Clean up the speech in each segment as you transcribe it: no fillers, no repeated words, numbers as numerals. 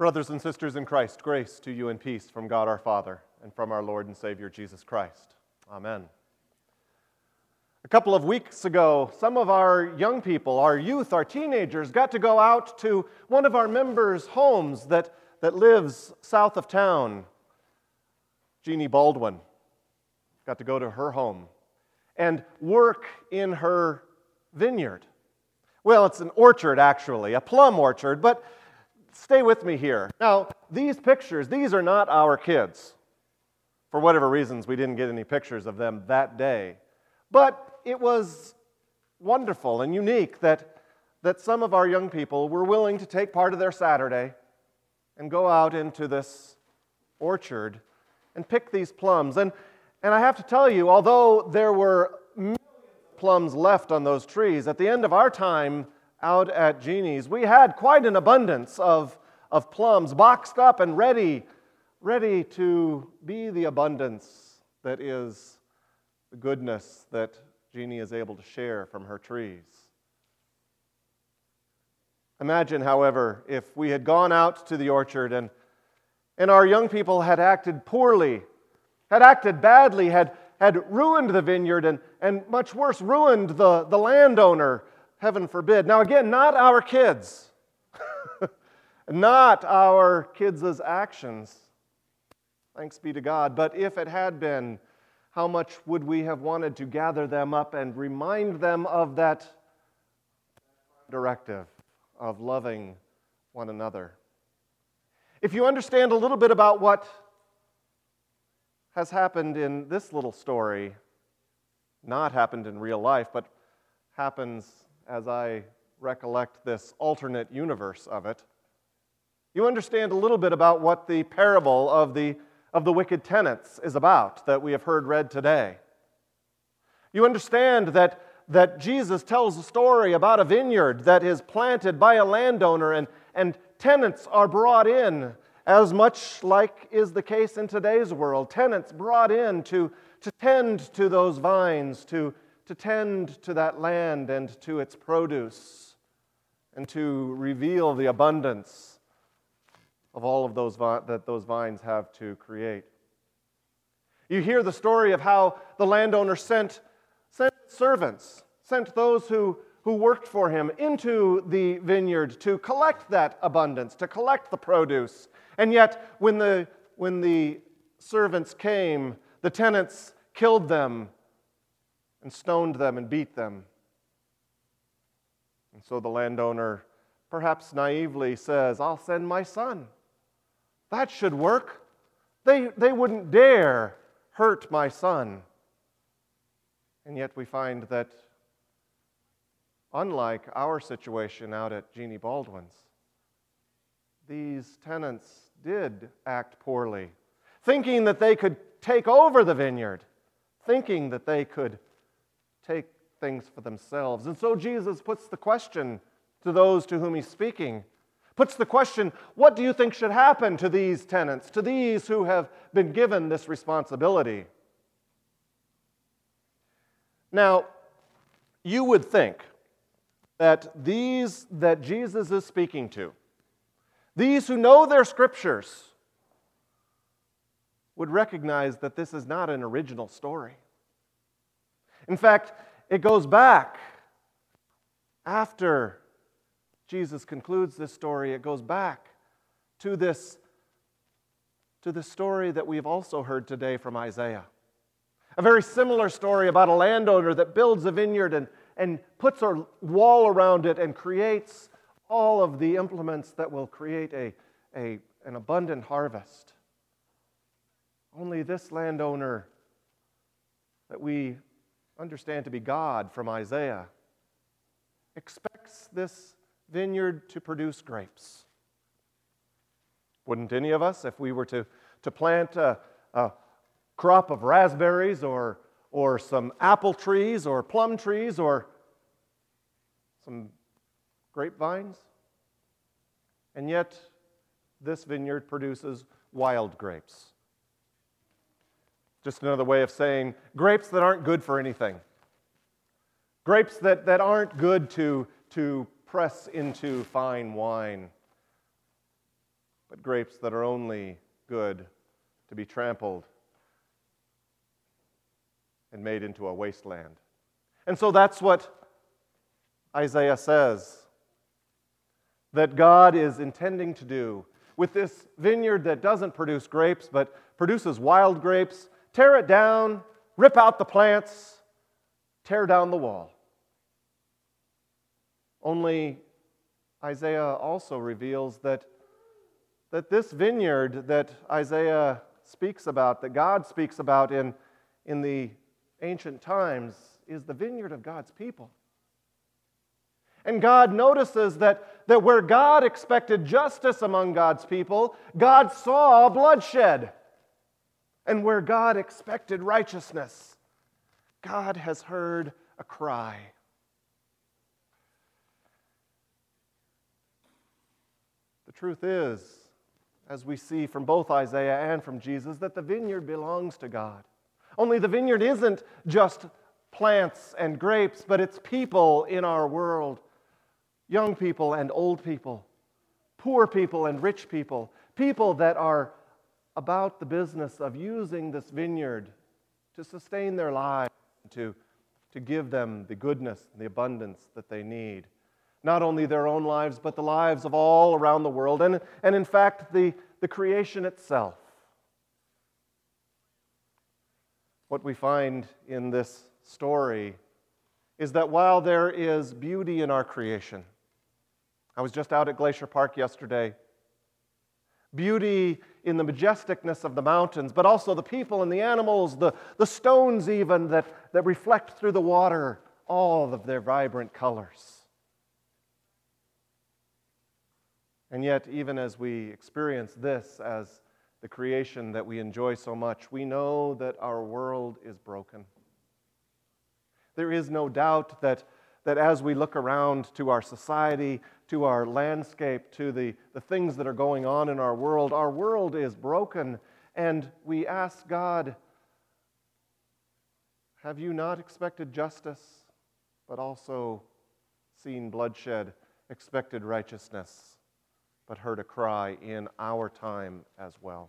Brothers and sisters in Christ, grace to you and peace from God our Father and from our Lord and Savior Jesus Christ. Amen. A couple of weeks ago, some of our young people, our youth, our teenagers, got to go out to one of our members' homes that lives south of town. Jeannie Baldwin got to go to her home and work in her vineyard. Well, it's an orchard, actually, a plum orchard, but stay with me here. Now, these pictures, these are not our kids. For whatever reasons, we didn't get any pictures of them that day. But it was wonderful and unique that some of our young people were willing to take part of their Saturday and go out into this orchard and pick these plums. And I have to tell you, although there were millions of plums left on those trees, at the end of our time out at Jeannie's, we had quite an abundance of plums boxed up and ready to be the abundance that is the goodness that Jeannie is able to share from her trees. Imagine, however, if we had gone out to the orchard and our young people had acted poorly, had acted badly, had ruined the vineyard and much worse, ruined the landowner, heaven forbid. Now again, not our kids, not our kids' actions, thanks be to God, but if it had been, how much would we have wanted to gather them up and remind them of that directive of loving one another? If you understand a little bit about what has happened in this little story, not happened in real life, but happens as I recollect this alternate universe of it, you understand a little bit about what the parable of the wicked tenants is about that we have heard read today. You understand that Jesus tells a story about a vineyard that is planted by a landowner and tenants are brought in, as much like is the case in today's world. Tenants brought in to tend to those vines, to tend to that land and to its produce, and to reveal the abundance of all of those that those vines have to create. You hear the story of how the landowner sent servants, sent those who worked for him into the vineyard to collect that abundance, to collect the produce. And yet, when the servants came, the tenants killed them and stoned them and beat them. And so the landowner, perhaps naively, says, "I'll send my son. That should work. They wouldn't dare hurt my son." And yet we find that, unlike our situation out at Jeannie Baldwin's, these tenants did act poorly, thinking that they could take over the vineyard, thinking that they could take things for themselves. And so Jesus puts the question to those to whom he's speaking, puts the question, what do you think should happen to these tenants, to these who have been given this responsibility? Now, you would think that these that Jesus is speaking to, these who know their scriptures, would recognize that this is not an original story. In fact, it goes back after Jesus concludes this story. It goes back to this story that we've also heard today from Isaiah. A very similar story about a landowner that builds a vineyard and puts a wall around it and creates all of the implements that will create an abundant harvest. Only this landowner that we understand to be God from Isaiah expects this vineyard to produce grapes. Wouldn't any of us, if we were to plant a crop of raspberries or some apple trees or plum trees or some grapevines? And yet, this vineyard produces wild grapes. Just another way of saying grapes that aren't good for anything. Grapes that aren't good to press into fine wine. but grapes that are only good to be trampled and made into a wasteland. And so that's what Isaiah says that God is intending to do with this vineyard that doesn't produce grapes but produces wild grapes. Tear it down, rip out the plants, tear down the wall. Only Isaiah also reveals that this vineyard that Isaiah speaks about, that God speaks about in the ancient times, is the vineyard of God's people. And God notices that where God expected justice among God's people, God saw bloodshed. And where God expected righteousness, God has heard a cry. The truth is, as we see from both Isaiah and from Jesus, that the vineyard belongs to God. Only the vineyard isn't just plants and grapes, but it's people in our world. Young people and old people, poor people and rich people, people that are about the business of using this vineyard to sustain their lives, to give them the goodness and the abundance that they need. Not only their own lives, but the lives of all around the world, and in fact, the creation itself. What we find in this story is that while there is beauty in our creation, I was just out at Glacier Park yesterday, beauty in the majesticness of the mountains, but also the people and the animals, the stones even that reflect through the water, all of their vibrant colors. And yet, even as we experience this as the creation that we enjoy so much, we know that our world is broken. There is no doubt that as we look around to our society, to our landscape, to the things that are going on in our world is broken. And we ask God, have you not expected justice, but also seen bloodshed, expected righteousness, but heard a cry in our time as well?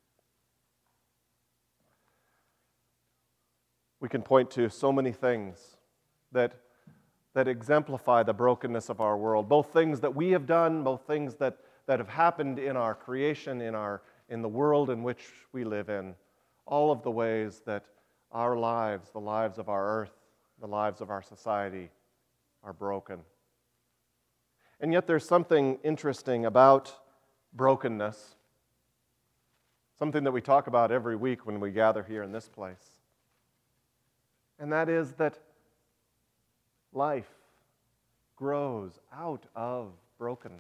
We can point to so many things that exemplify the brokenness of our world, both things that we have done, both things that have happened in our creation, in the world in which we live in, all of the ways that our lives, the lives of our earth, the lives of our society are broken. And yet there's something interesting about brokenness, something that we talk about every week when we gather here in this place. And that is that life grows out of brokenness.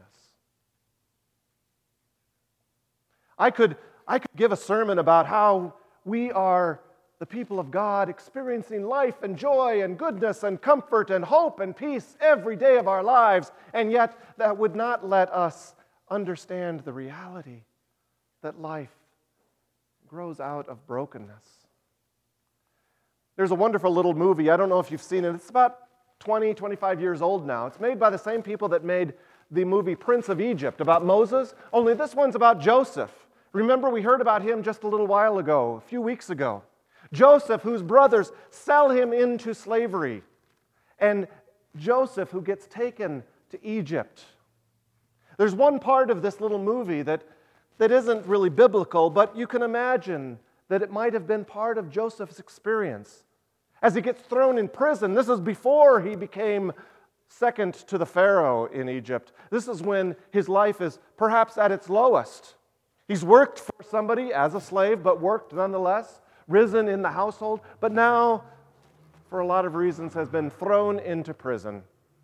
I could give a sermon about how we are the people of God experiencing life and joy and goodness and comfort and hope and peace every day of our lives, and yet that would not let us understand the reality that life grows out of brokenness. There's a wonderful little movie, I don't know if you've seen it, it's about 20, 25 years old now. It's made by the same people that made the movie Prince of Egypt about Moses, only this one's about Joseph. Remember, we heard about him just a little while ago, a few weeks ago. Joseph, whose brothers sell him into slavery, and Joseph, who gets taken to Egypt. There's one part of this little movie that isn't really biblical, but you can imagine that it might have been part of Joseph's experience. As he gets thrown in prison, this is before he became second to the Pharaoh in Egypt. This is when his life is perhaps at its lowest. He's worked for somebody as a slave, but worked nonetheless, risen in the household, but now, for a lot of reasons, has been thrown into prison.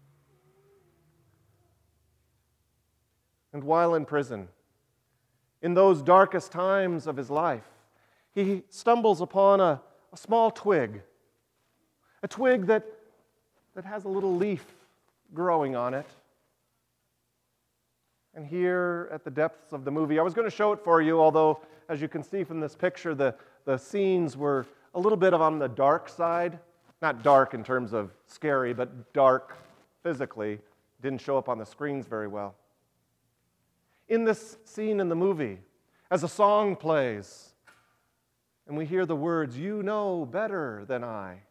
And while in prison, in those darkest times of his life, he stumbles upon a small twig, a twig that has a little leaf growing on it. And here at the depths of the movie, I was going to show it for you, although, as you can see from this picture, the scenes were a little bit on the dark side. Not dark in terms of scary, but dark physically. Didn't show up on the screens very well. in this scene in the movie, as a song plays, and we hear the words, "You know better than I,"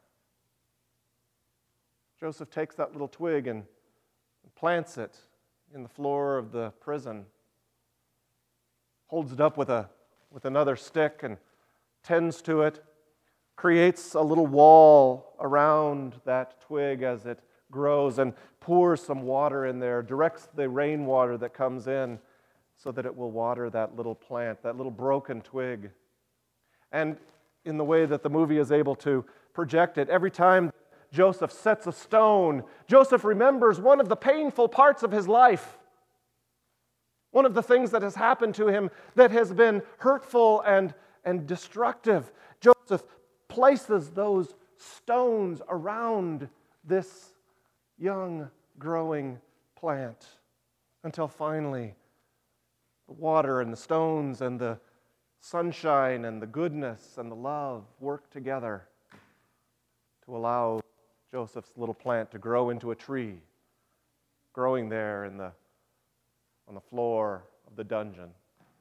Joseph takes that little twig and plants it in the floor of the prison, holds it up with another stick and tends to it, creates a little wall around that twig as it grows and pours some water in there, directs the rainwater that comes in so that it will water that little plant, that little broken twig. And in the way that the movie is able to project it, every time Joseph sets a stone, Joseph remembers one of the painful parts of his life, one of the things that has happened to him that has been hurtful and destructive. Joseph places those stones around this young, growing plant until finally the water and the stones and the sunshine and the goodness and the love work together to allow Joseph's little plant to grow into a tree, growing there on the floor of the dungeon.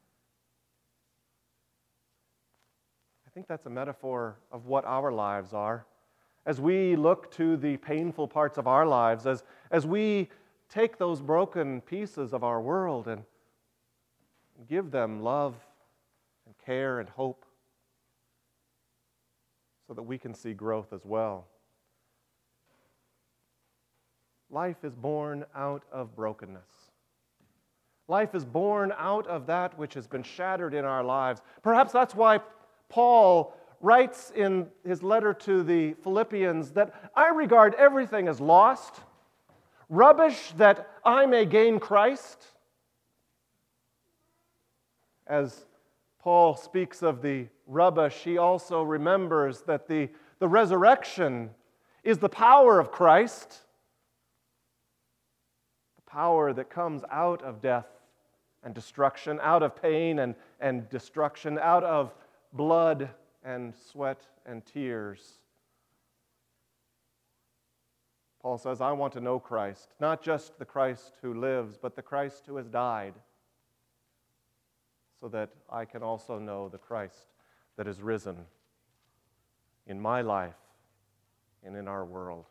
I think that's a metaphor of what our lives are. As we look to the painful parts of our lives, as we take those broken pieces of our world and give them love and care and hope so that we can see growth as well. Life is born out of brokenness. Life is born out of that which has been shattered in our lives. Perhaps that's why Paul writes in his letter to the Philippians that I regard everything as lost, rubbish that I may gain Christ. As Paul speaks of the rubbish, he also remembers that the resurrection is the power of Christ, the power that comes out of death and destruction, out of pain and destruction, out of blood and sweat and tears. Paul says, I want to know Christ, not just the Christ who lives, but the Christ who has died, so that I can also know the Christ that is risen in my life and in our world.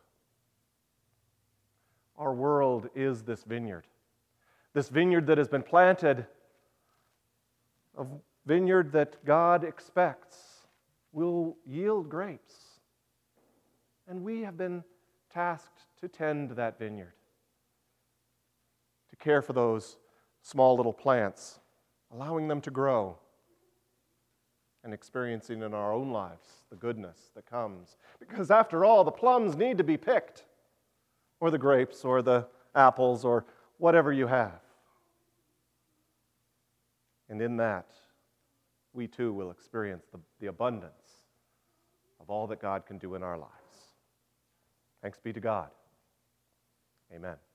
Our world is this vineyard that has been planted, a vineyard that God expects will yield grapes. And we have been tasked to tend that vineyard, to care for those small little plants, allowing them to grow, and experiencing in our own lives the goodness that comes. Because after all, the plums need to be picked, or the grapes, or the apples, or whatever you have. And in that, we too will experience the abundance of all that God can do in our lives. Thanks be to God. Amen.